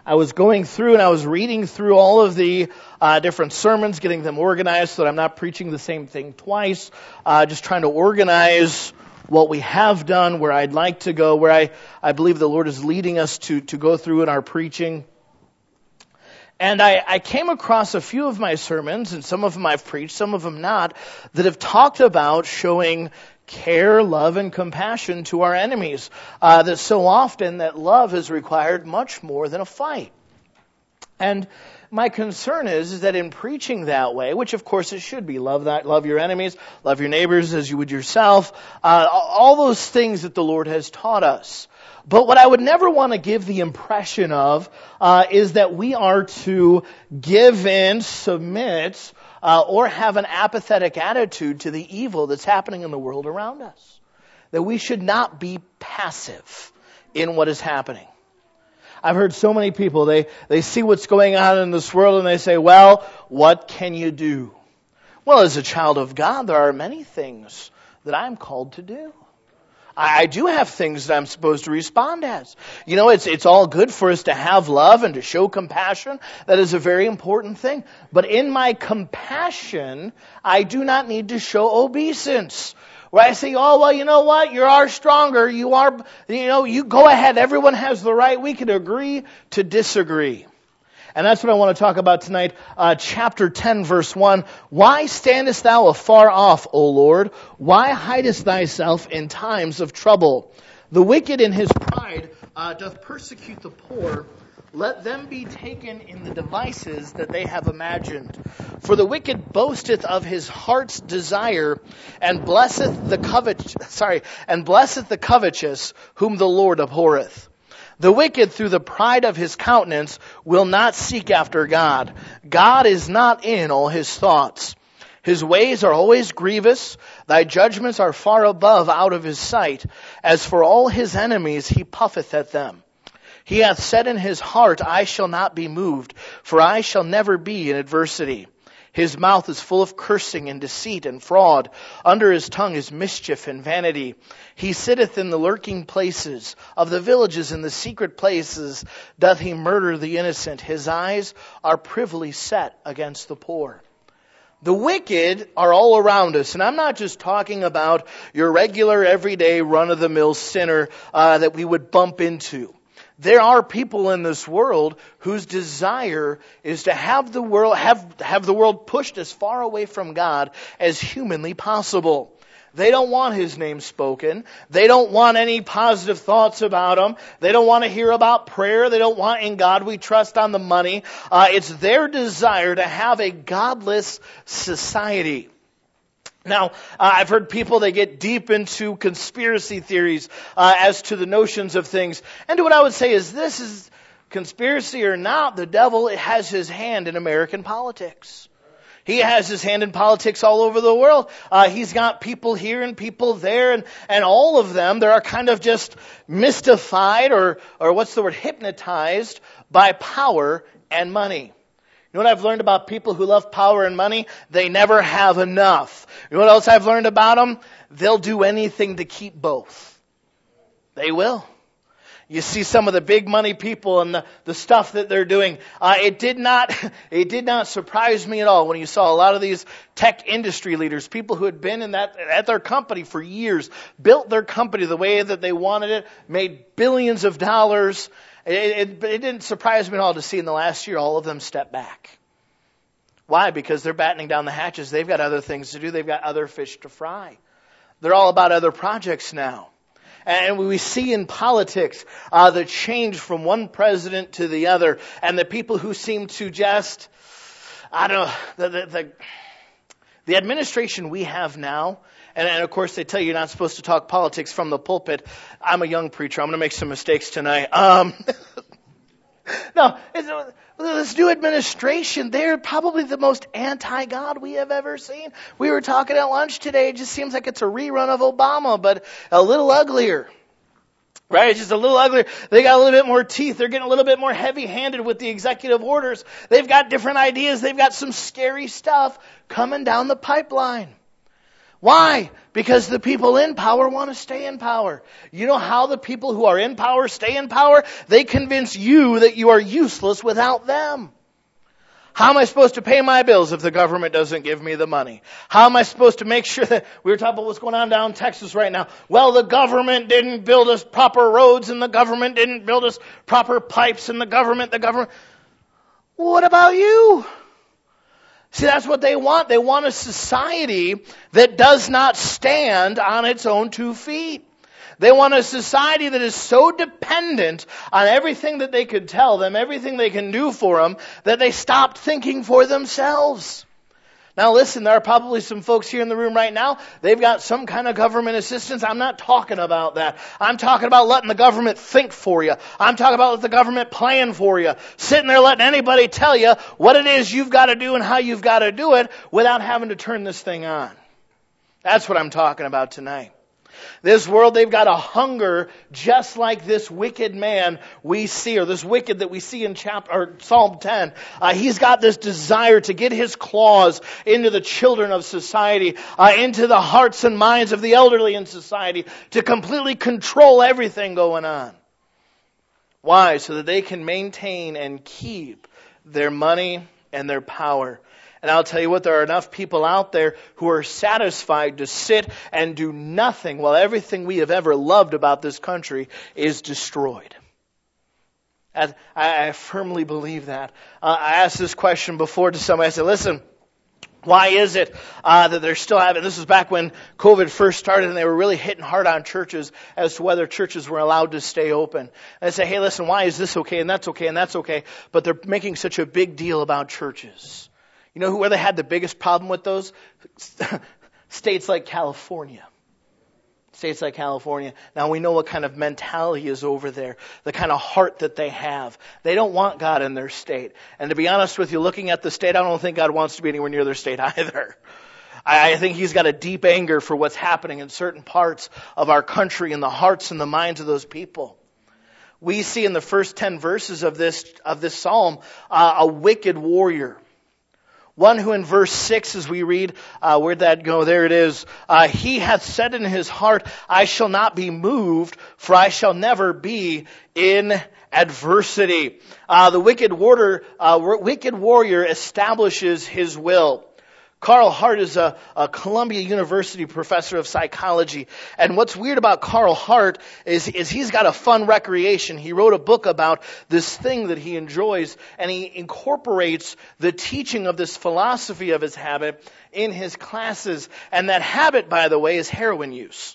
I was going through and I was reading through all of the different sermons, getting them organized so that I'm not preaching the same thing twice, just trying to organize what we have done, where I'd like to go, where I believe the Lord is leading us to go through in our preaching. And I came across a few of my sermons, and some of them I've preached, some of them not, that have talked about showing care, love, and compassion to our enemies. That so often that love is required much more than a fight. And my concern is that in preaching that way, which of course it should be, love your enemies, love your neighbors as you would yourself, all those things that the Lord has taught us. But what I would never want to give the impression of is that we are to give in, submit, or have an apathetic attitude to the evil that's happening in the world around us. That we should not be passive in what is happening. I've heard so many people, they see what's going on in this world and they say, well, what can you do? Well, as a child of God, there are many things that I'm called to do. I do have things that I'm supposed to respond as. You know, it's all good for us to have love and to show compassion. That is a very important thing. But in my compassion, I do not need to show obeisance. Where I say, oh, well, you know what? You are stronger. You go ahead. Everyone has the right. We can agree to disagree. And that's what I want to talk about tonight. Chapter 10, verse 1. Why standest thou afar off, O Lord? Why hidest thyself in times of trouble? The wicked in his pride doth persecute the poor. Let them be taken in the devices that they have imagined. For the wicked boasteth of his heart's desire, and blesseth the covetous, whom the Lord abhorreth. The wicked through the pride of his countenance will not seek after God. God is not in all his thoughts. His ways are always grievous. Thy judgments are far above out of his sight. As for all his enemies, he puffeth at them. He hath said in his heart, I shall not be moved, for I shall never be in adversity. His mouth is full of cursing and deceit and fraud. Under his tongue is mischief and vanity. He sitteth in the lurking places of the villages, in the secret places doth he murder the innocent. His eyes are privily set against the poor. The wicked are all around us, and I'm not just talking about your regular, everyday, run-of-the-mill sinner that we would bump into. There are people in this world whose desire is to have the world pushed as far away from God as humanly possible. They don't want his name spoken. They don't want any positive thoughts about him. They don't want to hear about prayer. They don't want in God we trust on the money. It's their desire to have a godless society. Now, I've heard people, they get deep into conspiracy theories as to the notions of things. And what I would say is this is conspiracy or not, the devil has his hand in American politics. He has his hand in politics all over the world. He's got people here and people there, and all of them, they're kind of just mystified or hypnotized by power and money. You know what I've learned about people who love power and money? They never have enough. You know what else I've learned about them? They'll do anything to keep both. They will. You see some of the big money people and the stuff that they're doing. It did not surprise me at all when you saw a lot of these tech industry leaders, people who had been at their company for years, built their company the way that they wanted it, made billions of dollars. It didn't surprise me at all to see in the last year all of them step back. Why? Because they're battening down the hatches. They've got other things to do. They've got other fish to fry. They're all about other projects now. And we see in politics the change from one president to the other, and the people who seem to just, the administration we have now. And of course, they tell you you're not supposed to talk politics from the pulpit. I'm a young preacher. I'm going to make some mistakes tonight. This new administration, they're probably the most anti-God we have ever seen. We were talking at lunch today. It just seems like it's a rerun of Obama, but a little uglier. Right? It's just a little uglier. They got a little bit more teeth. They're getting a little bit more heavy-handed with the executive orders. They've got different ideas. They've got some scary stuff coming down the pipeline. Why? Because the people in power want to stay in power. You know how the people who are in power stay in power? They convince you that you are useless without them. How am I supposed to pay my bills if the government doesn't give me the money? How am I supposed to make sure that, we were talking about what's going on down in Texas right now. Well, the government didn't build us proper roads, and the government didn't build us proper pipes, and the government. What about you? See, that's what they want. They want a society that does not stand on its own 2 feet. They want a society that is so dependent on everything that they could tell them, everything they can do for them, that they stopped thinking for themselves. Now listen, there are probably some folks here in the room right now, they've got some kind of government assistance. I'm not talking about that. I'm talking about letting the government think for you. I'm talking about letting the government plan for you. Sitting there letting anybody tell you what it is you've got to do and how you've got to do it without having to turn this thing on. That's what I'm talking about tonight. This world, they've got a hunger just like this wicked man we see, or this wicked that we see in Psalm 10. He's got this desire to get his claws into the children of society, into the hearts and minds of the elderly in society, to completely control everything going on. Why? So that they can maintain and keep their money and their power. And I'll tell you what, there are enough people out there who are satisfied to sit and do nothing while everything we have ever loved about this country is destroyed. I firmly believe that. I asked this question before to somebody. I said, listen, why is it that they're still having, this was back when COVID first started and they were really hitting hard on churches as to whether churches were allowed to stay open. And I say, hey, listen, why is this okay and that's okay and that's okay, but they're making such a big deal about churches? You know where they had the biggest problem with those? States like California. States like California. Now we know what kind of mentality is over there. The kind of heart that they have. They don't want God in their state. And to be honest with you, looking at the state, I don't think God wants to be anywhere near their state either. I think He's got a deep anger for what's happening in certain parts of our country and the hearts and the minds of those people. We see in the first 10 verses of this psalm a wicked warrior. One who in verse 6, as we read, where'd that go? There it is. He hath said in his heart, I shall not be moved, for I shall never be in adversity. The wicked warrior establishes his will. Carl Hart is a Columbia University professor of psychology. And what's weird about Carl Hart is he's got a fun recreation. He wrote a book about this thing that he enjoys, and he incorporates the teaching of this philosophy of his habit in his classes. And that habit, by the way, is heroin use.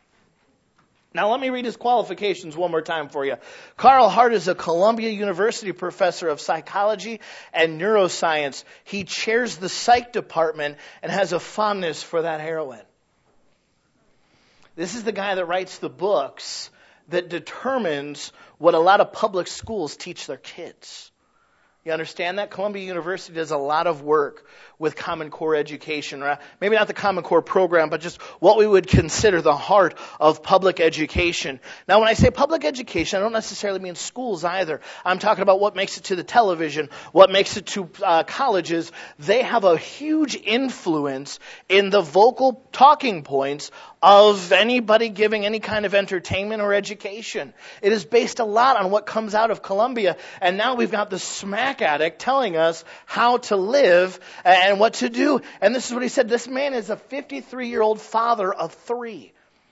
Now let me read his qualifications one more time for you. Carl Hart is a Columbia University professor of psychology and neuroscience. He chairs the psych department and has a fondness for that heroin. This is the guy that writes the books that determines what a lot of public schools teach their kids. You understand that? Columbia University does a lot of work with Common Core education. Or maybe not the Common Core program, but just what we would consider the heart of public education. Now, when I say public education, I don't necessarily mean schools either. I'm talking about what makes it to the television, what makes it to colleges. They have a huge influence in the vocal talking points of anybody giving any kind of entertainment or education. It is based a lot on what comes out of Columbia. And now we've got the smack addict telling us how to live and what to do. And this is what he said. This man is a 53-year-old father of 3.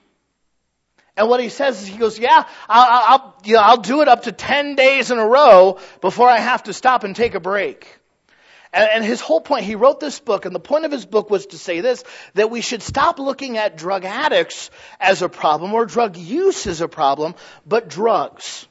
And what he says is, he goes, I'll do it up to 10 days in a row before I have to stop and take a break. And his whole point, he wrote this book, and the point of his book was to say this, that we should stop looking at drug addicts as a problem or drug use as a problem, but drugs.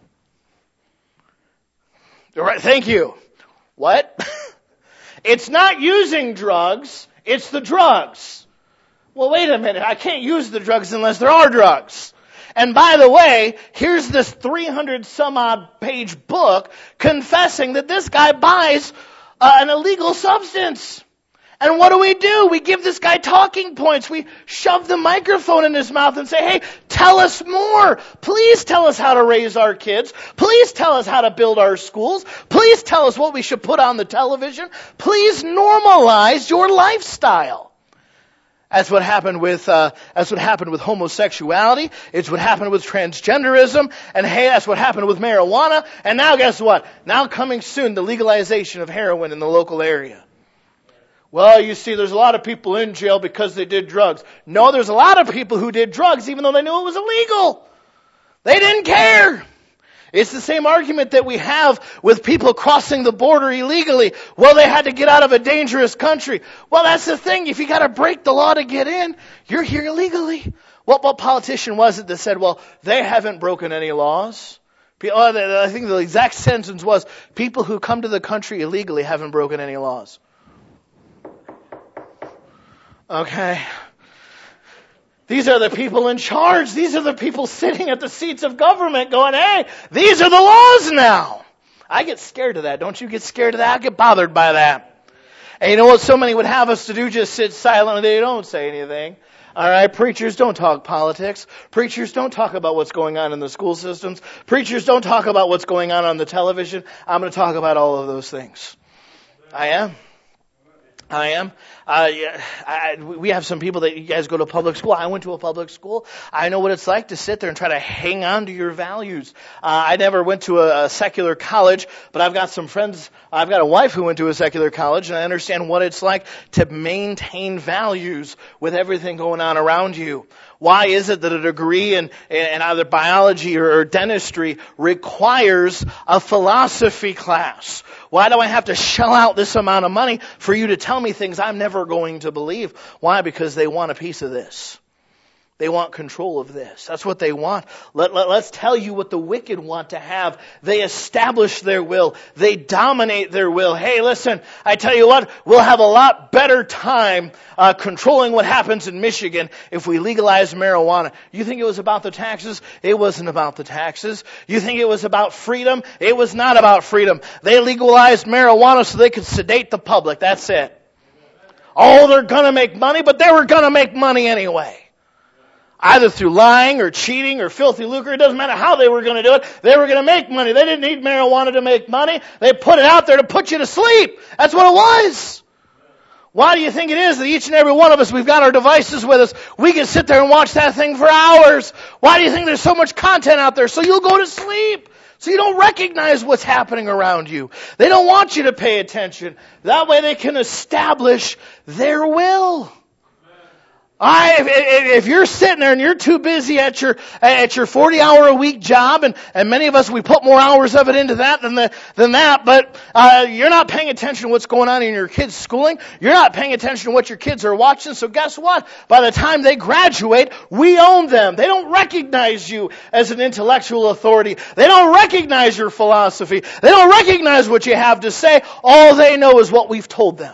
All right, thank you. What? It's not using drugs, it's the drugs. Well, wait a minute, I can't use the drugs unless there are drugs. And by the way, here's this 300 some odd page book confessing that this guy buys an illegal substance. And what do? We give this guy talking points. We shove the microphone in his mouth and say, hey, tell us more. Please tell us how to raise our kids. Please tell us how to build our schools. Please tell us what we should put on the television. Please normalize your lifestyle. That's what happened with homosexuality. It's what happened with transgenderism. And hey, that's what happened with marijuana. And now guess what? Now coming soon, the legalization of heroin in the local area. Well, you see, there's a lot of people in jail because they did drugs. No, there's a lot of people who did drugs even though they knew it was illegal. They didn't care. It's the same argument that we have with people crossing the border illegally. Well, they had to get out of a dangerous country. Well, that's the thing. If you got to break the law to get in, you're here illegally. What politician was it that said, well, they haven't broken any laws? I think the exact sentence was, people who come to the country illegally haven't broken any laws. Okay. These are the people in charge. These are the people sitting at the seats of government going, hey, these are the laws now. I get scared of that. Don't you get scared of that? I get bothered by that. And you know what so many would have us to do? Just sit silently. They don't say anything. All right, preachers don't talk politics. Preachers don't talk about what's going on in the school systems. Preachers don't talk about what's going on the television. I'm going to talk about all of those things. I am. We have some people that you guys go to public school. I went to a public school. I know what it's like to sit there and try to hang on to your values. I never went to a secular college, but I've got some friends. I've got a wife who went to a secular college, and I understand what it's like to maintain values with everything going on around you. Why is it that a degree in either biology or dentistry requires a philosophy class? Why do I have to shell out this amount of money for you to tell me things I'm never going to believe? Why? Because they want a piece of this. They want control of this. That's what they want. Let's tell you what the wicked want to have. They establish their will. They dominate their will. Hey, listen, I tell you what, we'll have a lot better time controlling what happens in Michigan if we legalize marijuana. You think it was about the taxes? It wasn't about the taxes. You think it was about freedom? It was not about freedom. They legalized marijuana so they could sedate the public. That's it. Oh, they're going to make money, but they were going to make money anyway. Either through lying or cheating or filthy lucre. It doesn't matter how they were going to do it. They were going to make money. They didn't need marijuana to make money. They put it out there to put you to sleep. That's what it was. Why do you think it is that each and every one of us, we've got our devices with us. We can sit there and watch that thing for hours. Why do you think there's so much content out there? So you'll go to sleep. So you don't recognize what's happening around you. They don't want you to pay attention. That way they can establish their will. If you're sitting there and you're too busy at your 40-hour-a-week job, and many of us, we put more hours of it into that than that, but you're not paying attention to what's going on in your kids' schooling. You're not paying attention to what your kids are watching. So guess what? By the time they graduate, we own them. They don't recognize you as an intellectual authority. They don't recognize your philosophy. They don't recognize what you have to say. All they know is what we've told them.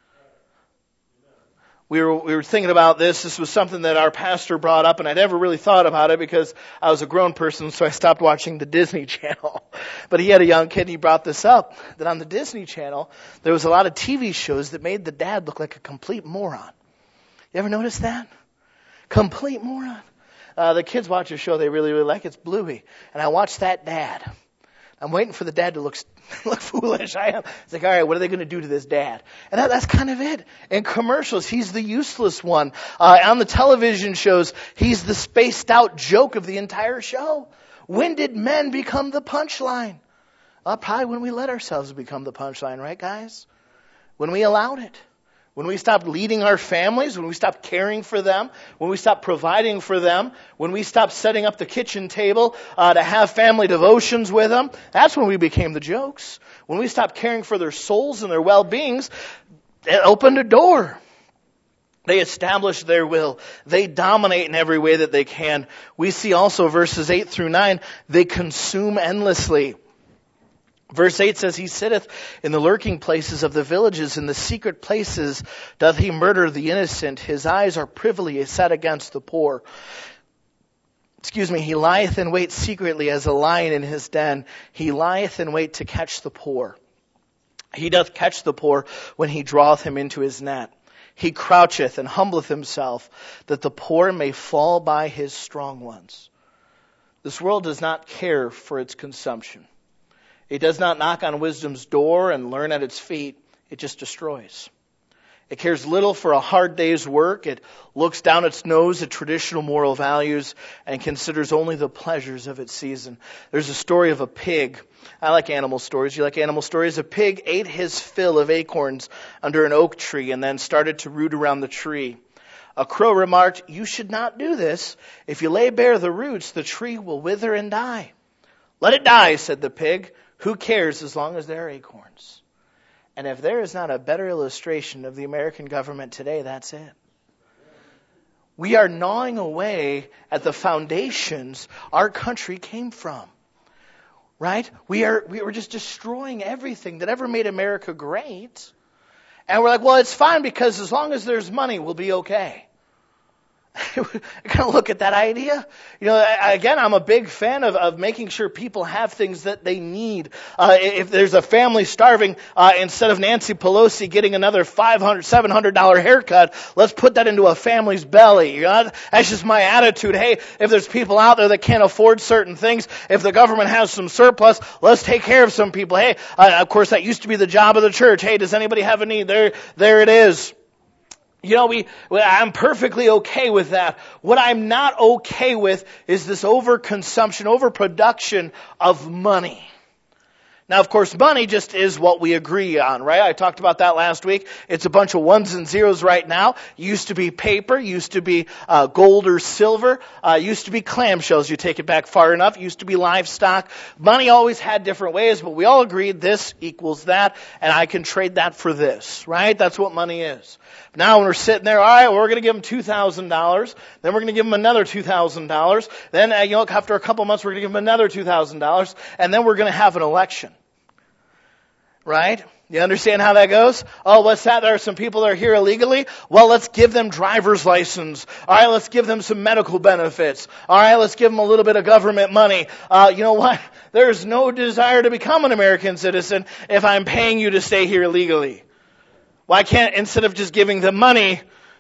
We were thinking about this. This was something that our pastor brought up, and I never really thought about it because I was a grown person, so I stopped watching the Disney Channel. But he had a young kid, and he brought this up, that on the Disney Channel, there was a lot of TV shows that made the dad look like a complete moron. You ever notice that? Complete moron. The kids watch a show they really, really like. It's Bluey. And I watched that dad. I'm waiting for the dad to look foolish. I am. It's like, all right, what are they going to do to this dad? And that's kind of it. In commercials, he's the useless one. On the television shows, he's the spaced out joke of the entire show. When did men become the punchline? Probably when we let ourselves become the punchline, right, guys? When we allowed it. When we stopped leading our families, when we stopped caring for them, when we stopped providing for them, when we stopped setting up the kitchen table to have family devotions with them, that's when we became the jokes. When we stopped caring for their souls and their well-beings, it opened a door. They establish their will. They dominate in every way that they can. We see also verses 8 through 9, they consume endlessly. Verse 8 says, He sitteth in the lurking places of the villages, in the secret places doth he murder the innocent. His eyes are privily set against the poor. He lieth in wait secretly as a lion in his den. He lieth in wait to catch the poor. He doth catch the poor when he draweth him into his net. He croucheth and humbleth himself, that the poor may fall by his strong ones. This world does not care for its consumption. It does not knock on wisdom's door and learn at its feet. It just destroys. It cares little for a hard day's work. It looks down its nose at traditional moral values and considers only the pleasures of its season. There's a story of a pig. I like animal stories. You like animal stories? A pig ate his fill of acorns under an oak tree and then started to root around the tree. A crow remarked, "You should not do this. If you lay bare the roots, the tree will wither and die." "Let it die," said the pig. "Who cares as long as there are acorns?" And if there is not a better illustration of the American government today, that's it. We are gnawing away at the foundations our country came from. Right? We're just destroying everything that ever made America great. And we're like, well, it's fine because as long as there's money, we'll be okay. I kind of look at that idea. Again, I'm a big fan of making sure people have things that they need. If there's a family starving, instead of Nancy Pelosi getting another $500, $700 haircut, let's put that into a family's belly. That's just my attitude. Hey, if there's people out there that can't afford certain things, if the government has some surplus, let's take care of some people. Hey, of course, that used to be the job of the church. Hey, does anybody have a need? There it is. I'm perfectly okay with that. What I'm not okay with is this overconsumption, overproduction of money. Now, of course, money just is what we agree on, right? I talked about that last week. It's a bunch of ones and zeros right now. Used to be paper, used to be gold or silver, used to be clamshells. You take it back far enough. Used to be livestock. Money always had different ways, but we all agreed this equals that, and I can trade that for this, right? That's what money is. Now when we're sitting there, all right, we're going to give them $2,000. Then we're going to give them another $2,000. Then, after a couple months, we're going to give them another $2,000. And then we're going to have an election. Right? You understand how that goes? Oh, what's that? There are some people that are here illegally. Well, let's give them driver's license. All right, let's give them some medical benefits. All right, let's give them a little bit of government money. You know what? There's no desire to become an American citizen if I'm paying you to stay here illegally. Why can't, instead of just giving them money,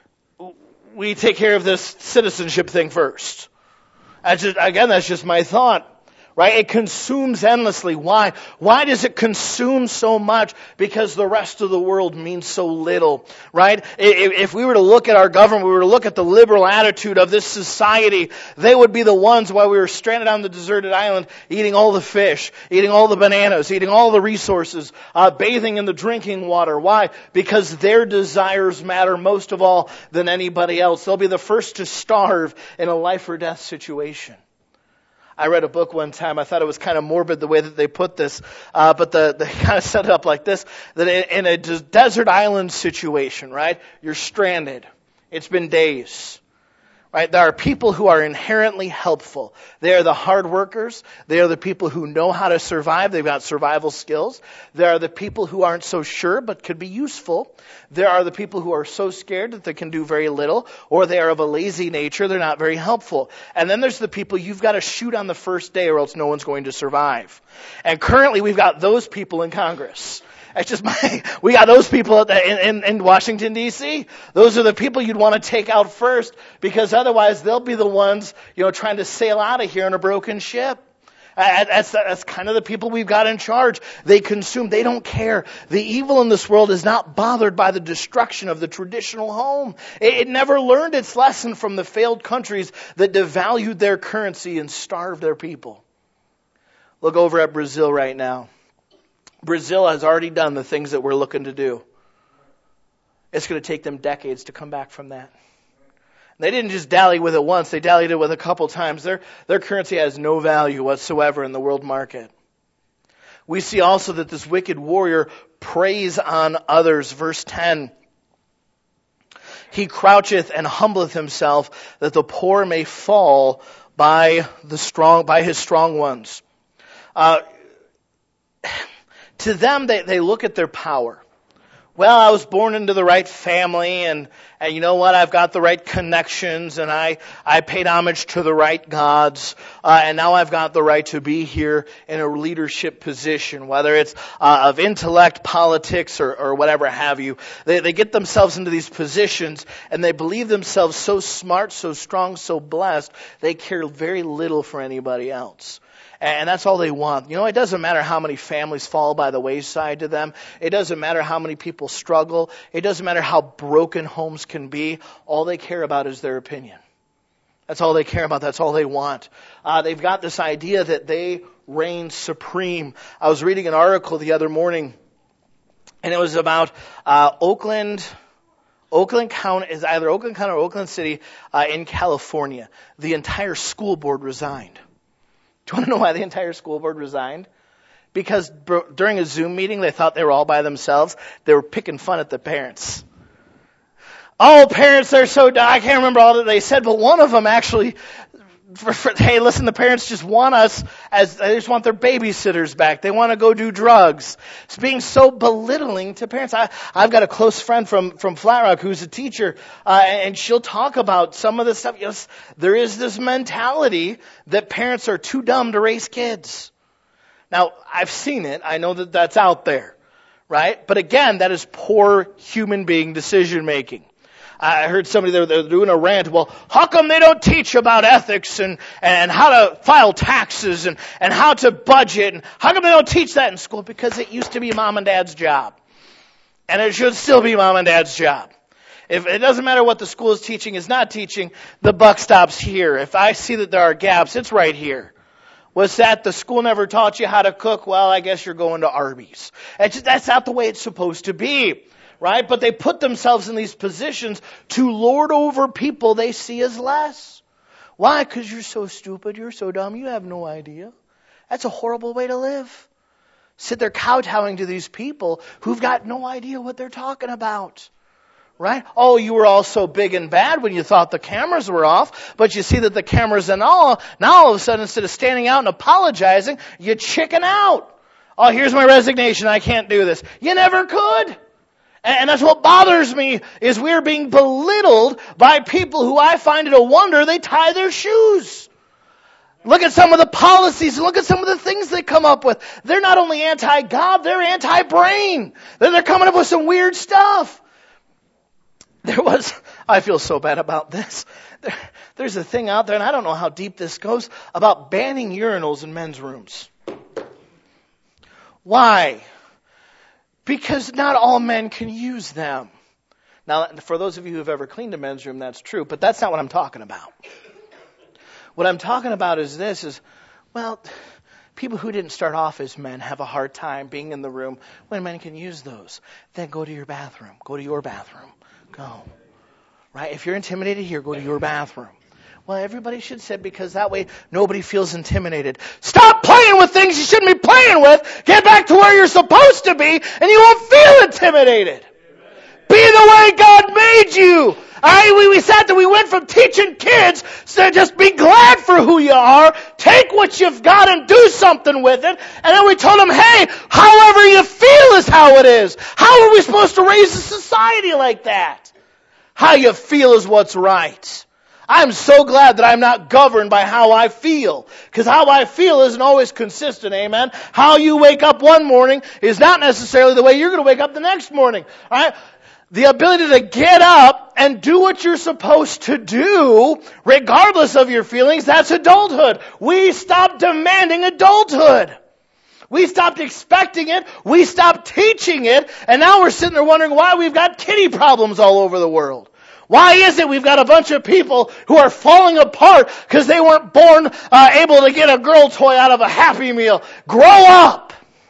we take care of this citizenship thing first? That's just my thought. Right? It consumes endlessly. Why? Why does it consume so much? Because the rest of the world means so little. Right? If we were to look at our government, we were to look at the liberal attitude of this society, they would be the ones while we were stranded on the deserted island, eating all the fish, eating all the bananas, eating all the resources, bathing in the drinking water. Why? Because their desires matter most of all than anybody else. They'll be the first to starve in a life or death situation. I read a book one time. I thought it was kind of morbid the way that they put this, but they kind of set it up like this: that in a desert island situation, right? You're stranded. It's been days. Right? There are people who are inherently helpful. They are the hard workers. They are the people who know how to survive. They've got survival skills. There are the people who aren't so sure but could be useful. There are the people who are so scared that they can do very little, or they are of a lazy nature. They're not very helpful. And then there's the people you've got to shoot on the first day or else no one's going to survive. And currently we've got those people in Congress. We got those people in Washington, D.C. Those are the people you'd want to take out first, because otherwise they'll be the ones, trying to sail out of here in a broken ship. That's kind of the people we've got in charge. They consume. They don't care. The evil in this world is not bothered by the destruction of the traditional home. It never learned its lesson from the failed countries that devalued their currency and starved their people. Look over at Brazil right now. Brazil has already done the things that we're looking to do. It's going to take them decades to come back from that. They didn't just dally with it once. They dallied it with a couple times. Their currency has no value whatsoever in the world market. We see also that this wicked warrior preys on others. Verse 10. He croucheth and humbleth himself, that the poor may fall by his strong ones. To them, they look at their power. Well, I was born into the right family, and you know what? I've got the right connections, and I paid homage to the right gods. and now I've got the right to be here in a leadership position, whether it's of intellect, politics, or whatever have you. They get themselves into these positions, and they believe themselves so smart, so strong, so blessed, they care very little for anybody else. And that's all they want. You know, it doesn't matter how many families fall by the wayside to them. It doesn't matter how many people struggle. It doesn't matter how broken homes can be. All they care about is their opinion. That's all they care about. That's all they want. They've got this idea that they reign supreme. I was reading an article the other morning, and it was about Oakland County, is either Oakland County or Oakland City in California. The entire school board resigned. Do you want to know why the entire school board resigned? Because during a Zoom meeting, they thought they were all by themselves. They were picking fun at the parents. Oh, parents, they're so dumb. I can't remember all that they said, but one of them actually, hey, listen, the parents just want they just want their babysitters back. They want to go do drugs. It's being so belittling to parents. I've got a close friend from Flat Rock who's a teacher, and she'll talk about some of the stuff. Yes, there is this mentality that parents are too dumb to raise kids. Now, I've seen it. I know that that's out there, right? But again, that is poor human being decision making. I heard somebody they're doing a rant. Well, how come they don't teach about ethics and how to file taxes and how to budget? And how come they don't teach that in school? Because it used to be mom and dad's job. And it should still be mom and dad's job. If it doesn't matter what the school is not teaching, the buck stops here. If I see that there are gaps, it's right here. Was that the school never taught you how to cook? Well, I guess you're going to Arby's. That's not the way it's supposed to be. Right? But they put themselves in these positions to lord over people they see as less. Why? Because you're so stupid, you're so dumb, you have no idea. That's a horrible way to live. Sit there kowtowing to these people who've got no idea what they're talking about. Right? Oh, you were all so big and bad when you thought the cameras were off, but you see that the cameras and all, now all of a sudden instead of standing out and apologizing, you chicken out. Oh, here's my resignation, I can't do this. You never could. And that's what bothers me, is we're being belittled by people who I find it a wonder they tie their shoes. Look at some of the policies, look at some of the things they come up with. They're not only anti-God, they're anti-brain. They're coming up with some weird stuff. I feel so bad about this. There's a thing out there, and I don't know how deep this goes, about banning urinals in men's rooms. Why? Because not all men can use them. Now, for those of you who have ever cleaned a men's room, that's true, but that's not what I'm talking about. What I'm talking about is people who didn't start off as men have a hard time being in the room when men can use those. Then go to your bathroom. Go to your bathroom. Go. Right? If you're intimidated here, go to your bathroom. Well, everybody should sit because that way nobody feels intimidated. Stop playing with things you shouldn't be playing with. Get back to where you're supposed to be and you won't feel intimidated. Amen. Be the way God made you. All right, we said that we went from teaching kids to just be glad for who you are, take what you've got and do something with it. And then we told them, hey, however you feel is how it is. How are we supposed to raise a society like that? How you feel is what's right. I'm so glad that I'm not governed by how I feel. Because how I feel isn't always consistent, amen? How you wake up one morning is not necessarily the way you're going to wake up the next morning. All right? The ability to get up and do what you're supposed to do, regardless of your feelings, that's adulthood. We stopped demanding adulthood. We stopped expecting it. We stopped teaching it. And now we're sitting there wondering why we've got kitty problems all over the world. Why is it we've got a bunch of people who are falling apart because they weren't born able to get a girl toy out of a Happy Meal? Grow up!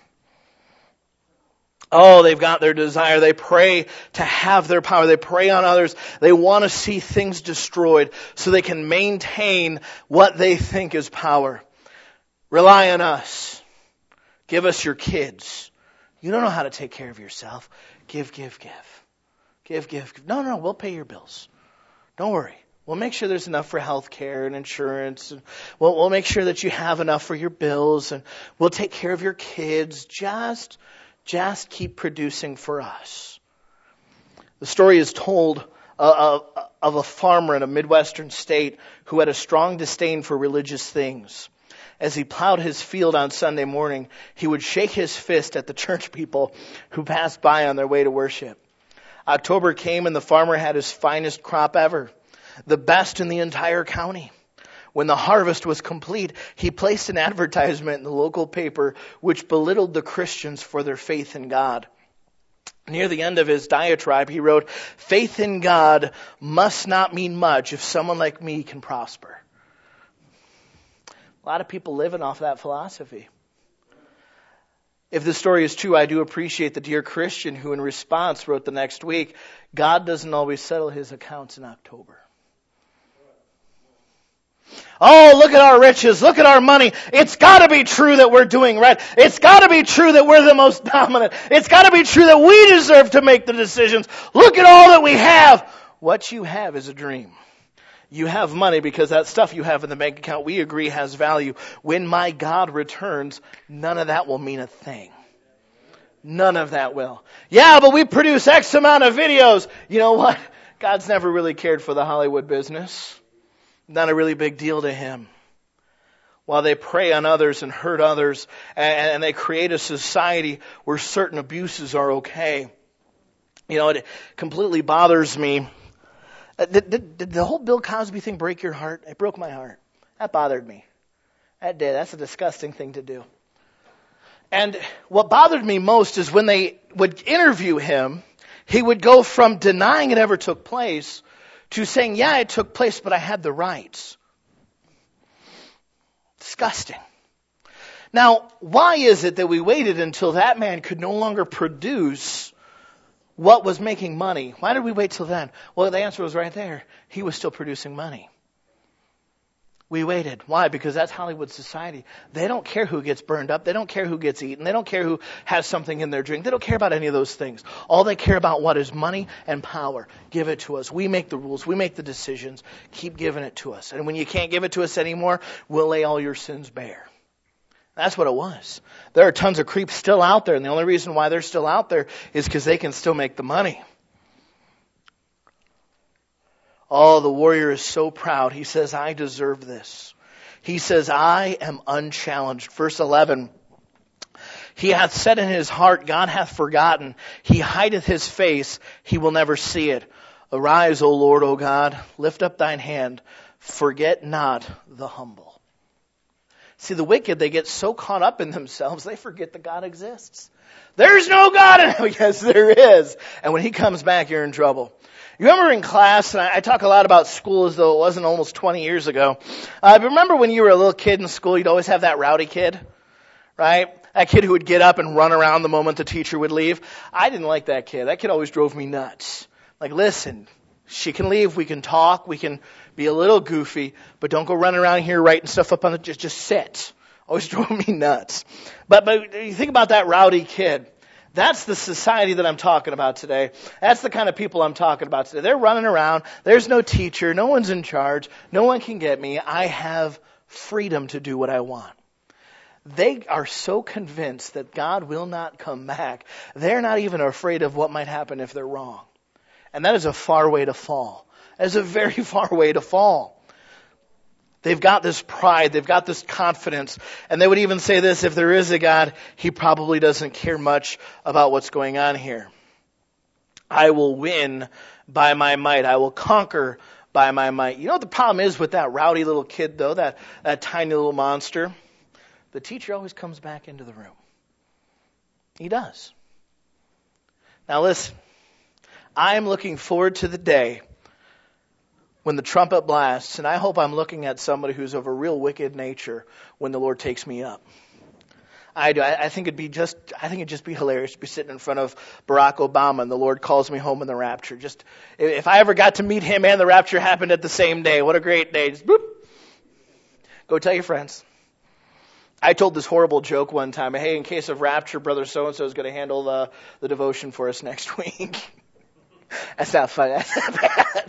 Oh, they've got their desire. They pray to have their power. They prey on others. They want to see things destroyed so they can maintain what they think is power. Rely on us. Give us your kids. You don't know how to take care of yourself. Give. Give. No, we'll pay your bills. Don't worry. We'll make sure there's enough for health care and insurance. And we'll make sure that you have enough for your bills. And we'll take care of your kids. Just keep producing for us. The story is told of a farmer in a Midwestern state who had a strong disdain for religious things. As he plowed his field on Sunday morning, he would shake his fist at the church people who passed by on their way to worship. October came and the farmer had his finest crop ever, the best in the entire county. When the harvest was complete, he placed an advertisement in the local paper which belittled the Christians for their faith in God. Near the end of his diatribe, he wrote, "Faith in God must not mean much if someone like me can prosper." A lot of people living off that philosophy. If this story is true, I do appreciate the dear Christian who in response wrote the next week, "God doesn't always settle his accounts in October." Oh, look at our riches. Look at our money. It's got to be true that we're doing right. It's got to be true that we're the most dominant. It's got to be true that we deserve to make the decisions. Look at all that we have. What you have is a dream. You have money because that stuff you have in the bank account, we agree, has value. When my God returns, none of that will mean a thing. None of that will. Yeah, but we produce X amount of videos. You know what? God's never really cared for the Hollywood business. Not a really big deal to him. While they prey on others and hurt others, and they create a society where certain abuses are okay. You know, it completely bothers me. Did the whole Bill Cosby thing break your heart? It broke my heart. That bothered me. That did. That's a disgusting thing to do. And what bothered me most is when they would interview him, he would go from denying it ever took place to saying, yeah, it took place, but I had the rights. Disgusting. Now, why is it that we waited until that man could no longer produce what was making money? Why did we wait till then? Well, the answer was right there. He was still producing money. We waited. Why? Because that's Hollywood society. They don't care who gets burned up. They don't care who gets eaten. They don't care who has something in their drink. They don't care about any of those things. All they care about what is money and power. Give it to us. We make the rules. We make the decisions. Keep giving it to us. And when you can't give it to us anymore, we'll lay all your sins bare. That's what it was. There are tons of creeps still out there, and the only reason why they're still out there is because they can still make the money. Oh, the warrior is so proud. He says, I deserve this. He says, I am unchallenged. Verse 11, he hath said in his heart, God hath forgotten. He hideth his face, he will never see it. Arise, O Lord, O God, lift up thine hand. Forget not the humble. See, the wicked, they get so caught up in themselves, they forget that God exists. There's no God in heaven. Yes, there is. And when he comes back, you're in trouble. You remember in class, and I talk a lot about school as though it wasn't almost 20 years ago. Remember when you were a little kid in school, you'd always have that rowdy kid, right? That kid who would get up and run around the moment the teacher would leave. I didn't like that kid. That kid always drove me nuts. Like, listen, she can leave, we can talk, we can be a little goofy, but don't go running around here writing stuff up on the, just sit. Always drove me nuts. But you think about that rowdy kid. That's the society that I'm talking about today. That's the kind of people I'm talking about today. They're running around. There's no teacher. No one's in charge. No one can get me. I have freedom to do what I want. They are so convinced that God will not come back. They're not even afraid of what might happen if they're wrong. And that is a far way to fall. That is a very far way to fall. They've got this pride. They've got this confidence. And they would even say this, if there is a God, he probably doesn't care much about what's going on here. I will win by my might. I will conquer by my might. You know what the problem is with that rowdy little kid, though, that tiny little monster? The teacher always comes back into the room. He does. Now listen, I'm looking forward to the day when the trumpet blasts, and I hope I'm looking at somebody who's of a real wicked nature when the Lord takes me up. I do. I think it'd just be hilarious to be sitting in front of Barack Obama and the Lord calls me home in the rapture. Just, if I ever got to meet him and the rapture happened at the same day, what a great day. Just boop. Go tell your friends. I told this horrible joke one time. Hey, in case of rapture, brother so-and-so is going to handle the devotion for us next week. That's not funny. That's not bad.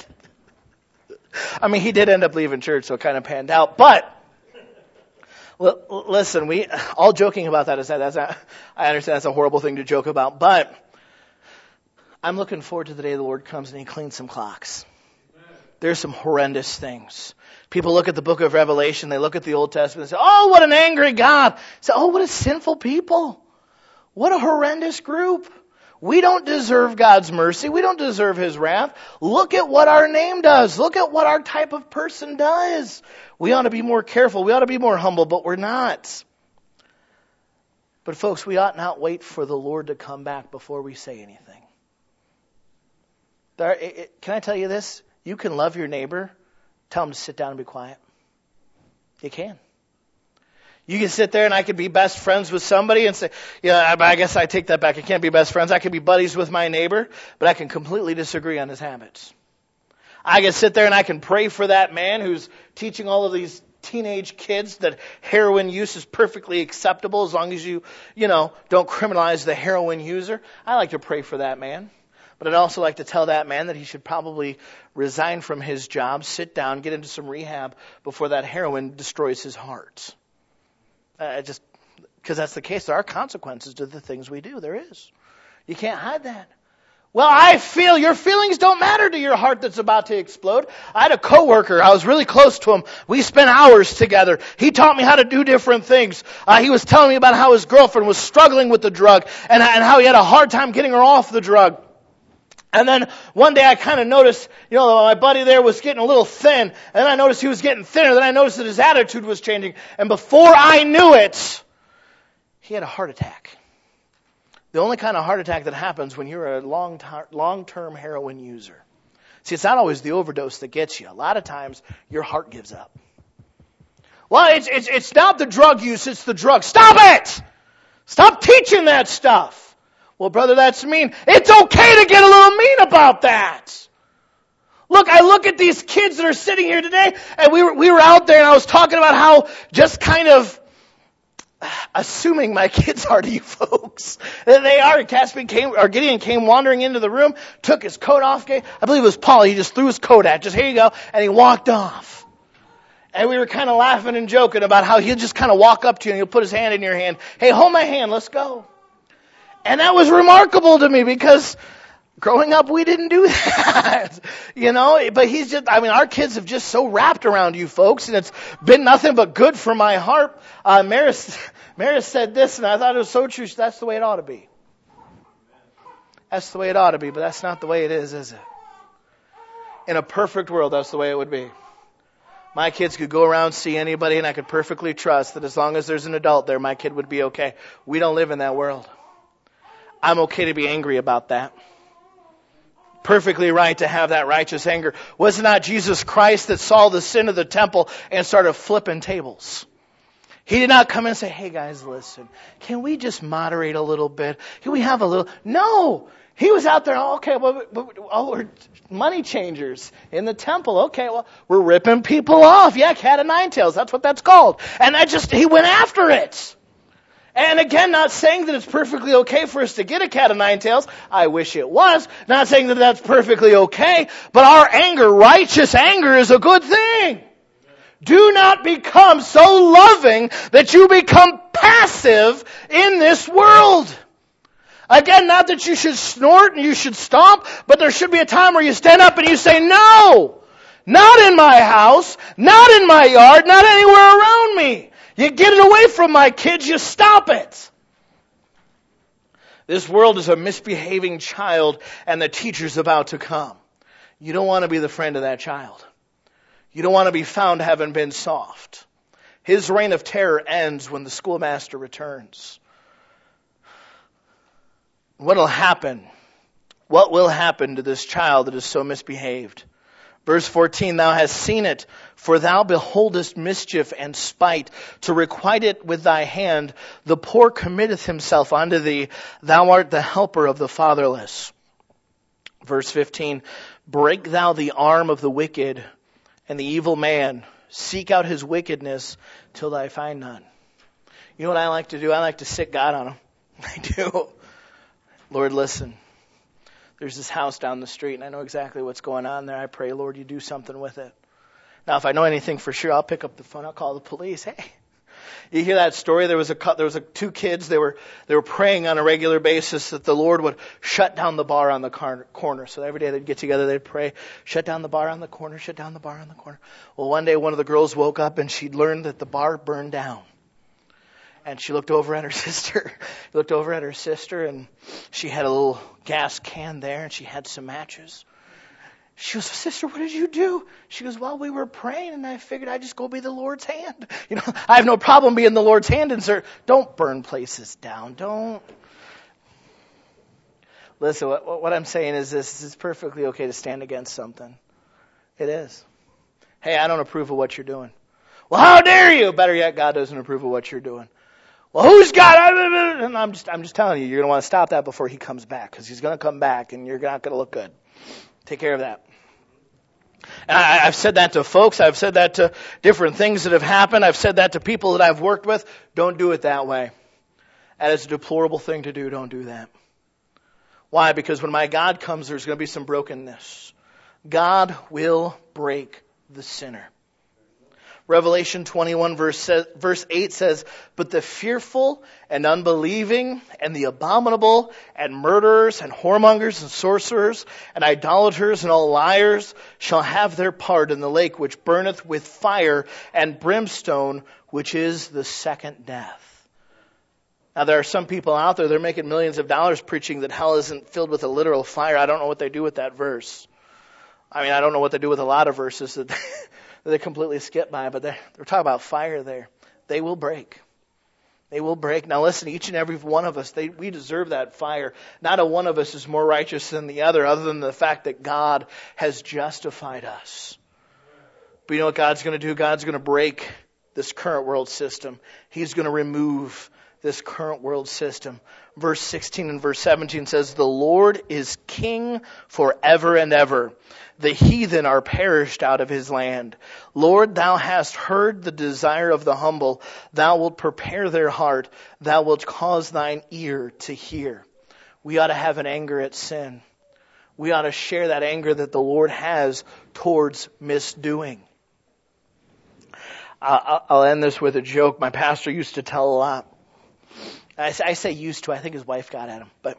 I mean, he did end up leaving church, so it kind of panned out. But, listen, all joking about that is I understand that's a horrible thing to joke about. But I'm looking forward to the day the Lord comes and He cleans some clocks. There's some horrendous things. People look at the book of Revelation, they look at the Old Testament and say, oh, what an angry God. Say, oh, what a sinful people. What a horrendous group. We don't deserve God's mercy. We don't deserve His wrath. Look at what our name does. Look at what our type of person does. We ought to be more careful. We ought to be more humble, but we're not. But folks, we ought not wait for the Lord to come back before we say anything. Can I tell you this? You can love your neighbor. Tell him to sit down and be quiet. You can. You can sit there and I could be best friends with somebody and say, yeah, I guess I take that back. I can't be best friends. I can be buddies with my neighbor, but I can completely disagree on his habits. I can sit there and I can pray for that man who's teaching all of these teenage kids that heroin use is perfectly acceptable as long as you don't criminalize the heroin user. I like to pray for that man. But I'd also like to tell that man that he should probably resign from his job, sit down, get into some rehab before that heroin destroys his heart. Just because that's the case. There are consequences to the things we do. There is. You can't hide that. Well, I feel your feelings don't matter to your heart that's about to explode. I had a coworker. I was really close to him. We spent hours together. He taught me how to do different things. He was telling me about how his girlfriend was struggling with the drug and how he had a hard time getting her off the drug. And then one day I kind of noticed, my buddy there was getting a little thin. And then I noticed he was getting thinner. Then I noticed that his attitude was changing. And before I knew it, he had a heart attack. The only kind of heart attack that happens when you're a long-term heroin user. See, it's not always the overdose that gets you. A lot of times, your heart gives up. Well, it's not the drug use, it's the drug. Stop it! Stop teaching that stuff. Well, brother, that's mean. It's okay to get a little mean about that. Look, I look at these kids that are sitting here today, and we were out there, and I was talking about how just kind of assuming my kids are to you folks. They are. Gideon came wandering into the room, took his coat off. I believe it was Paul. He just threw his coat at, just here you go, and he walked off. And we were kind of laughing and joking about how he'll just kind of walk up to you and he'll put his hand in your hand. Hey, hold my hand, let's go. And that was remarkable to me because growing up, we didn't do that, but our kids have just so wrapped around you folks, and it's been nothing but good for my heart. Maris said this, and I thought it was so true. That's the way it ought to be. That's the way it ought to be, but that's not the way it is it? In a perfect world, that's the way it would be. My kids could go around, see anybody, and I could perfectly trust that as long as there's an adult there, my kid would be okay. We don't live in that world. I'm okay to be angry about that. Perfectly right to have that righteous anger. Was it not Jesus Christ that saw the sin of the temple and started flipping tables? He did not come in and say, hey guys, listen, can we just moderate a little bit? Can we have a little? No! He was out there, we're money changers in the temple. Okay, well, we're ripping people off. Yeah, cat of nine tails, that's what that's called. And he went after it. And again, not saying that it's perfectly okay for us to get a cat of nine tails. I wish it was. Not saying that that's perfectly okay. But our anger, righteous anger, is a good thing. Do not become so loving that you become passive in this world. Again, not that you should snort and you should stomp, but there should be a time where you stand up and you say, no, not in my house, not in my yard, not anywhere around me. You get it away from my kids, you stop it. This world is a misbehaving child and the teacher's about to come. You don't want to be the friend of that child. You don't want to be found having been soft. His reign of terror ends when the schoolmaster returns. What will happen? What will happen to this child that is so misbehaved? Verse 14, thou hast seen it, for thou beholdest mischief and spite, to requite it with thy hand. The poor committeth himself unto thee. Thou art the helper of the fatherless. Verse 15, break thou the arm of the wicked and the evil man. Seek out his wickedness till thou find none. You know what I like to do? I like to sit God on him. I do. Lord, listen. There's this house down the street, and I know exactly what's going on there. I pray, Lord, you do something with it. Now, if I know anything for sure, I'll pick up the phone. I'll call the police. Hey, You hear that story? There was two kids. They were praying on a regular basis that the Lord would shut down the bar on the corner. So every day they'd get together, they'd pray, shut down the bar on the corner, shut down the bar on the corner. Well, one day one of the girls woke up and she'd learned that the bar burned down. And she looked over at her sister. And she had a little gas can there, and she had some matches. She goes, "Sister, what did you do?" She goes, "Well, we were praying, and I figured I'd just go be the Lord's hand. I have no problem being the Lord's hand." And sir, don't burn places down. Don't. Listen, what I'm saying is this: it's perfectly okay to stand against something. It is. Hey, I don't approve of what you're doing. Well, how dare you? Better yet, God doesn't approve of what you're doing. Well, who's God? And I'm just telling you, you're going to want to stop that before he comes back, because he's going to come back, and you're not going to look good. Take care of that. And I've said that to folks. I've said that to different things that have happened. I've said that to people that I've worked with. Don't do it that way. That is a deplorable thing to do. Don't do that. Why? Because when my God comes, there's going to be some brokenness. God will break the sinner. Revelation 21 verse 8 says, "But the fearful and unbelieving and the abominable and murderers and whoremongers and sorcerers and idolaters and all liars shall have their part in the lake which burneth with fire and brimstone, which is the second death." Now there are some people out there, they're making millions of dollars preaching that hell isn't filled with a literal fire. I don't know what they do with that verse. I don't know what they do with a lot of verses that they completely skip by, but they're talking about fire there. They will break. They will break. Now listen, each and every one of us, we deserve that fire. Not a one of us is more righteous than the other than the fact that God has justified us. But you know what God's going to do? God's going to break this current world system. He's going to remove this current world system. Verse 16 and verse 17 says, "The Lord is king forever and ever. The heathen are perished out of his land. Lord, thou hast heard the desire of the humble. Thou wilt prepare their heart. Thou wilt cause thine ear to hear." We ought to have an anger at sin. We ought to share that anger that the Lord has towards misdoing. I'll end this with a joke. My pastor used to tell a lot. I say used to. I think his wife got at him. But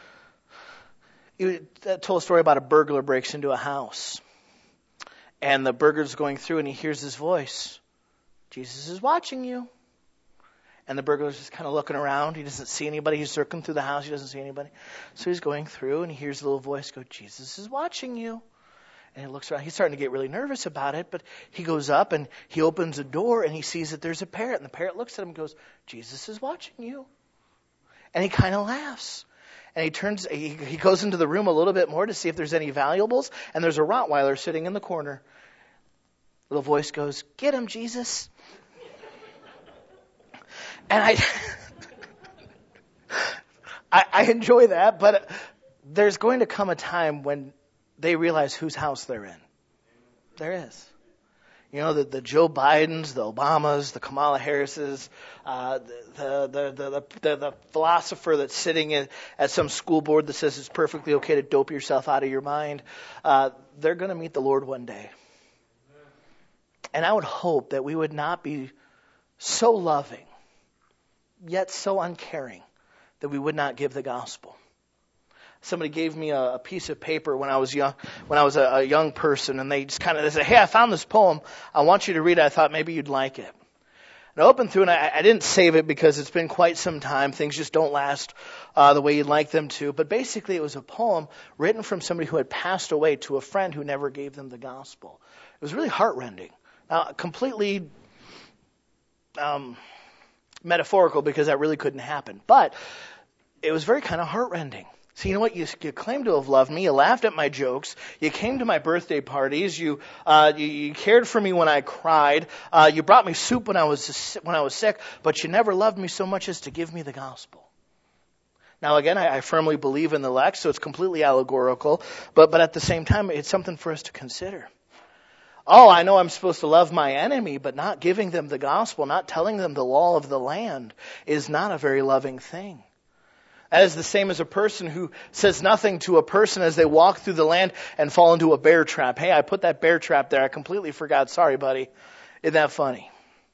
he told a story about a burglar breaks into a house. And the burglar's going through and he hears his voice. "Jesus is watching you." And the burglar's just kind of looking around. He doesn't see anybody. He's circling through the house. He doesn't see anybody. So he's going through and he hears the little voice go, "Jesus is watching you." And he looks around. He's starting to get really nervous about it. But he goes up and he opens a door and he sees that there's a parrot. And the parrot looks at him and goes, "Jesus is watching you." And he kind of laughs. And he goes into the room a little bit more to see if there's any valuables. And there's a Rottweiler sitting in the corner. Little voice goes, "Get him, Jesus." And I enjoy that, but there's going to come a time when they realize whose house they're in. There is. You know, the Joe Bidens, the Obamas, the Kamala Harrises, the philosopher that's sitting at some school board that says it's perfectly okay to dope yourself out of your mind, they're going to meet the Lord one day. And I would hope that we would not be so loving, yet so uncaring, that we would not give the gospel. Somebody gave me a piece of paper when I was young, a young person, and they said, "Hey, I found this poem. I want you to read it. I thought maybe you'd like it." And I opened through, and I didn't save it because it's been quite some time. Things just don't last the way you'd like them to. But basically, it was a poem written from somebody who had passed away to a friend who never gave them the gospel. It was really heartrending. Now, completely metaphorical, because that really couldn't happen. But it was very kind of heartrending. So you know what? You claim to have loved me. You laughed at my jokes. You came to my birthday parties. You cared for me when I cried. You brought me soup when I was sick. But you never loved me so much as to give me the gospel. Now again, I firmly believe in the elect, so it's completely allegorical. But at the same time, it's something for us to consider. Oh, I know I'm supposed to love my enemy, but not giving them the gospel, not telling them the law of the land, is not a very loving thing. That is the same as a person who says nothing to a person as they walk through the land and fall into a bear trap. "Hey, I put that bear trap there. I completely forgot. Sorry, buddy." Isn't that funny?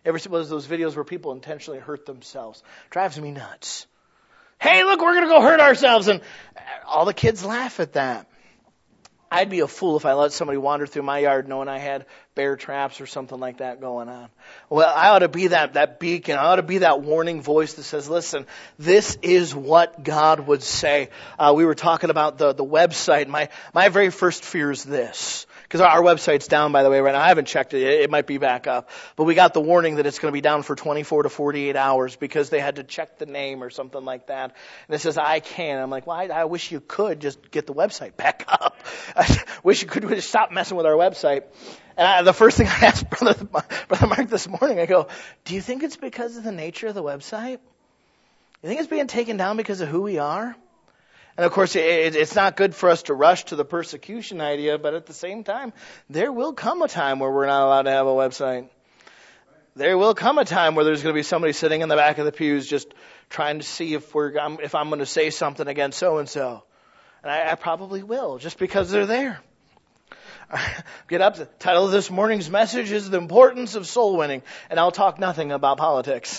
Ever see one of those videos where people intentionally hurt themselves? Drives me nuts. Hey, look, we're going to go hurt ourselves. And all the kids laugh at that. I'd be a fool if I let somebody wander through my yard knowing I had bear traps or something like that going on. Well, I ought to be that beacon. I ought to be that warning voice that says, listen, this is what God would say. We were talking about the website. My very first fear is this. Because our website's down, by the way, right now. I haven't checked it. It might be back up. But we got the warning that it's going to be down for 24 to 48 hours because they had to check the name or something like that. And it says, I can. I'm like, well, I wish you could just get the website back up. I wish you could just stop messing with our website. And the first thing I asked Brother Mark this morning, I go, do you think it's because of the nature of the website? You think it's being taken down because of who we are? And of course, it's not good for us to rush to the persecution idea, but at the same time, there will come a time where we're not allowed to have a website. There will come a time where there's going to be somebody sitting in the back of the pews just trying to see if I'm going to say something against so-and-so. And I probably will, just because they're there. Get up. The title of this morning's message is The Importance of Soul Winning, and I'll talk nothing about politics.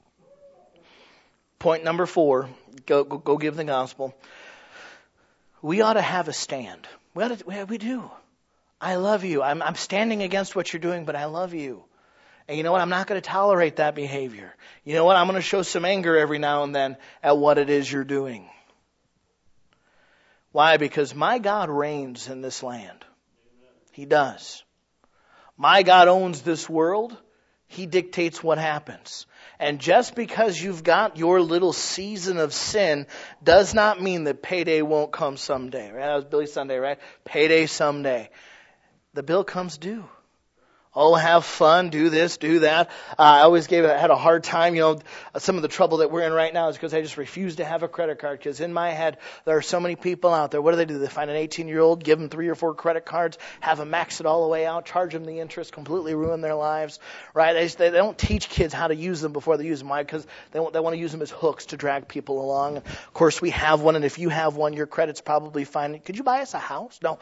Point number 4, go give the gospel. We ought to have a stand. We do. I love you. I'm standing against what you're doing, but I love you. And you know what? I'm not going to tolerate that behavior. You know what? I'm going to show some anger every now and then at what it is you're doing. Why? Because my God reigns in this land. He does. My God owns this world. He dictates what happens. And just because you've got your little season of sin does not mean that payday won't come someday. Right? That was Billy Sunday, right? Payday someday. The bill comes due. Oh, have fun, do this, do that. I always had a hard time. Some of the trouble that we're in right now is because I just refuse to have a credit card. Because in my head, there are so many people out there. What do? They find an 18-year-old, give them 3 or 4 credit cards, have them max it all the way out, charge them the interest, completely ruin their lives. Right? They don't teach kids how to use them before they use them. Why? Because they want to use them as hooks to drag people along. And of course, we have one, and if you have one, your credit's probably fine. Could you buy us a house? No.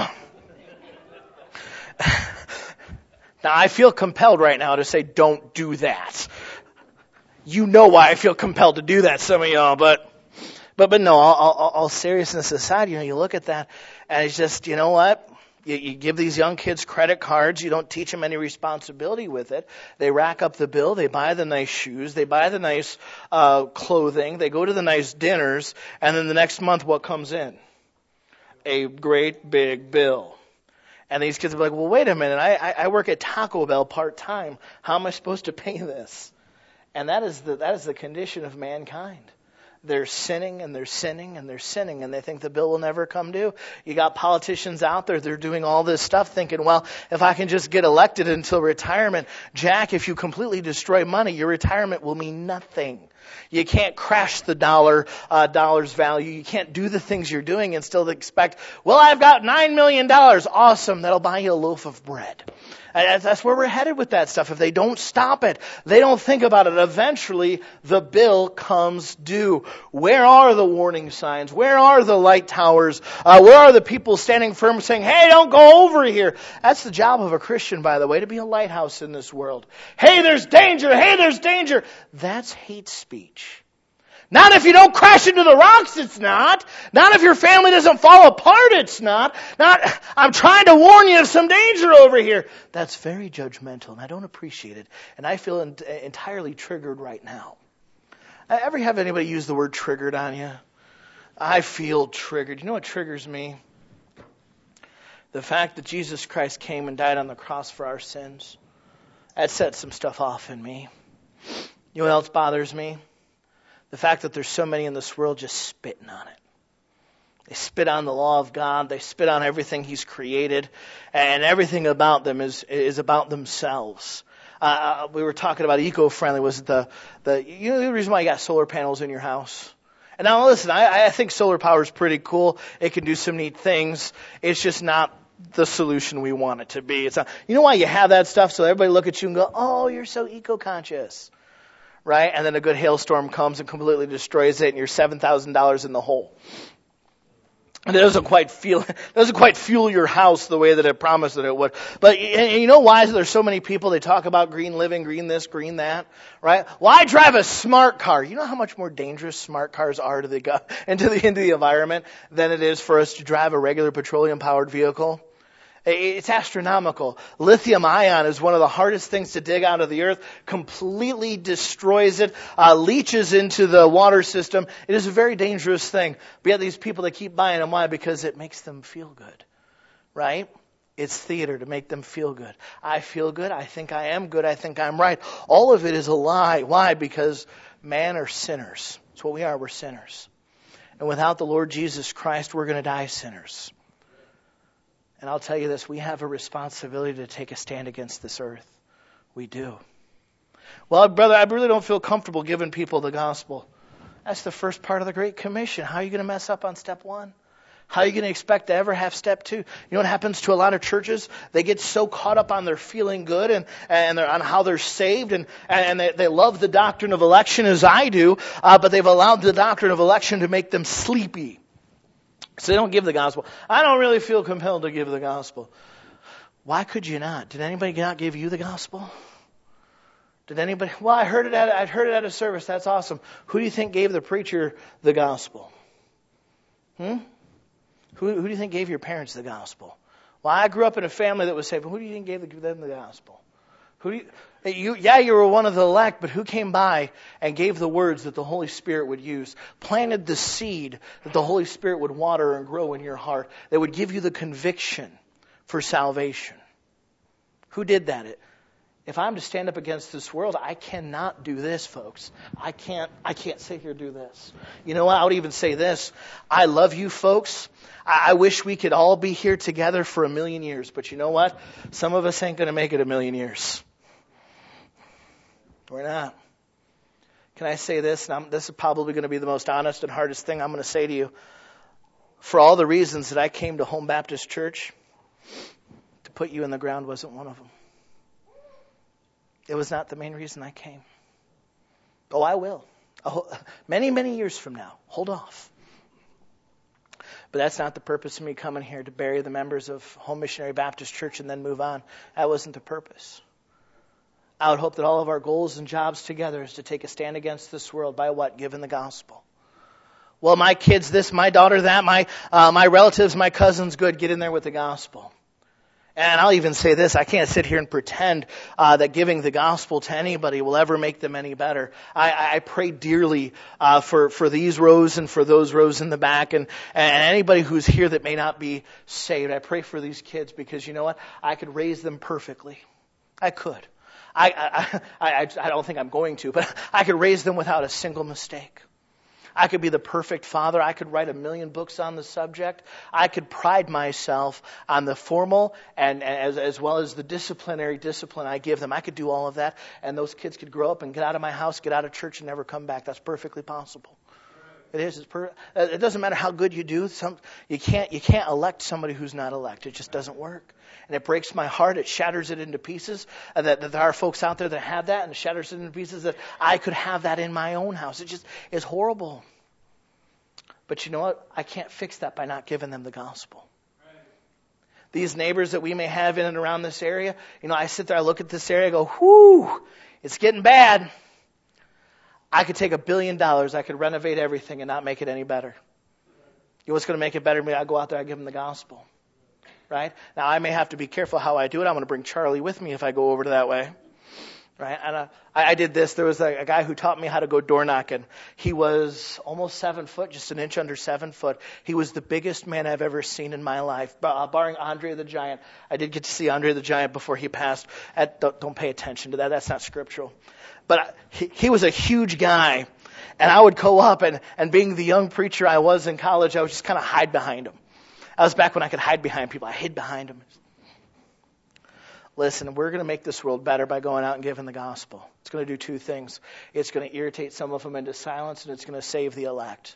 Now, I feel compelled right now to say, don't do that. You know why I feel compelled to do that, some of y'all, but no, all seriousness aside, you look at that, and it's just, you know what? You give these young kids credit cards, you don't teach them any responsibility with it. They rack up the bill, they buy the nice shoes, they buy the nice clothing, they go to the nice dinners, and then the next month, what comes in? A great big bill. And these kids will be like, well, wait a minute, I work at Taco Bell part-time. How am I supposed to pay this? And that is the condition of mankind. They're sinning and they're sinning and they're sinning, and they think the bill will never come due. You got politicians out there, they're doing all this stuff thinking, well, if I can just get elected until retirement. Jack, if you completely destroy money, your retirement will mean nothing. You can't crash the dollar's value. You can't do the things you're doing and still expect, well, I've got $9 million. Awesome. That'll buy you a loaf of bread. And that's where we're headed with that stuff. If they don't stop it, they don't think about it, eventually the bill comes due. Where are the warning signs? Where are the light towers? Where are the people standing firm saying, hey, don't go over here? That's the job of a Christian, by the way, to be a lighthouse in this world. Hey, there's danger. Hey, there's danger. That's hate speech. Not if you don't crash into the rocks, it's not. Not if your family doesn't fall apart, it's not. Not, I'm trying to warn you of some danger over here. That's very judgmental, and I don't appreciate it. And I feel entirely triggered right now. Ever have anybody use the word triggered on you? I feel triggered. You know what triggers me? The fact that Jesus Christ came and died on the cross for our sins. That sets some stuff off in me. You know what else bothers me? The fact that there's so many in this world just spitting on it. They spit on the law of God. They spit on everything He's created. And everything about them is about themselves. We were talking about eco-friendly. Was the reason why you got solar panels in your house? And now listen, I think solar power is pretty cool. It can do some neat things. It's just not the solution we want it to be. It's not, you know why you have that stuff? So everybody look at you and go, oh, you're so eco-conscious. Right? And then a good hailstorm comes and completely destroys it, and you're $7,000 in the hole. And it doesn't quite fuel your house the way that it promised that it would. But and you know why there's so many people, they talk about green living, green this, green that, right? Well, I drive a smart car. You know how much more dangerous smart cars are to into the environment than it is for us to drive a regular petroleum powered vehicle? It's astronomical. Lithium ion is one of the hardest things to dig out of the earth, completely destroys it, leaches into the water system. It is a very dangerous thing. But yet these people, they keep buying them. Why? Because it makes them feel good, right? It's theater to make them feel good. I feel good. I think I am good. I think I'm right. All of it is a lie. Why? Because man are sinners. That's what we are. We're sinners. And without the Lord Jesus Christ, we're going to die sinners. And I'll tell you this, we have a responsibility to take a stand against this earth. We do. Well, brother, I really don't feel comfortable giving people the gospel. That's the first part of the Great Commission. How are you going to mess up on step 1? How are you going to expect to ever have step 2? You know what happens to a lot of churches? They get so caught up on their feeling good and on how they're saved, and they love the doctrine of election as I do, but they've allowed the doctrine of election to make them sleepy. So they don't give the gospel. I don't really feel compelled to give the gospel. Why could you not? Did anybody not give you the gospel? Did anybody? Well, I heard it at a service. That's awesome. Who do you think gave the preacher the gospel? Who do you think gave your parents the gospel? Well, I grew up in a family that was saved. But who do you think gave them the gospel? You were one of the elect, but who came by and gave the words that the Holy Spirit would use, planted the seed that the Holy Spirit would water and grow in your heart, that would give you the conviction for salvation? Who did that? If I'm to stand up against this world, I cannot do this, folks. I can't sit here and do this. You know what? I would even say this. I love you folks. I wish we could all be here together for 1,000,000 years. But you know what? Some of us ain't going to make it 1,000,000 years. We're not. Can I say this? And this is probably going to be the most honest and hardest thing I'm going to say to you. For all the reasons that I came to Home Baptist Church, to put you in the ground wasn't one of them. It was not the main reason I came. Oh, I will. Many, many years from now. Hold off. But that's not the purpose of me coming here to bury the members of Home Missionary Baptist Church and then move on. That wasn't the purpose. I would hope that all of our goals and jobs together is to take a stand against this world by what? Giving the gospel. Well, my kids this, my daughter that, my relatives, my cousins, good, get in there with the gospel. And I'll even say this, I can't sit here and pretend that giving the gospel to anybody will ever make them any better. I pray dearly for these rows and for those rows in the back and anybody who's here that may not be saved. I pray for these kids because you know what? I could raise them perfectly. I could. I don't think I'm going to, but I could raise them without a single mistake. I could be the perfect father. I could write 1,000,000 books on the subject. I could pride myself on the formal and as well as the disciplinary discipline I give them. I could do all of that, and those kids could grow up and get out of my house, get out of church, and never come back. That's perfectly possible. It is. It doesn't matter how good you do. You can't elect somebody who's not elected. It just doesn't work. And it breaks my heart. It shatters it into pieces. That there are folks out there that have that, and it shatters it into pieces that I could have that in my own house. It just is horrible. But you know what? I can't fix that by not giving them the gospel. These neighbors that we may have in and around this area, I sit there, I look at this area, I go, whoo, it's getting bad. I could take $1 billion, I could renovate everything and not make it any better. You know what's going to make it better? I go out there, I give them the gospel. Right? Now, I may have to be careful how I do it. I'm going to bring Charlie with me if I go over to that way. Right? And I did this. There was a guy who taught me how to go door knocking. He was almost 7 foot, just an inch under 7 foot. He was the biggest man I've ever seen in my life, barring Andre the Giant. I did get to see Andre the Giant before he passed. Don't pay attention to that. That's not scriptural. But he was a huge guy. And I would go up, and being the young preacher I was in college, I would just kind of hide behind him. I was back when I could hide behind people. I hid behind them. Listen, we're going to make this world better by going out and giving the gospel. It's going to do 2 things. It's going to irritate some of them into silence, and it's going to save the elect.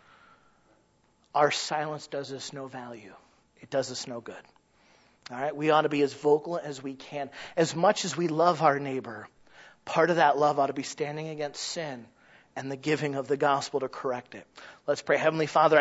Our silence does us no value. It does us no good. All right? We ought to be as vocal as we can. As much as we love our neighbor, part of that love ought to be standing against sin and the giving of the gospel to correct it. Let's pray. Heavenly Father,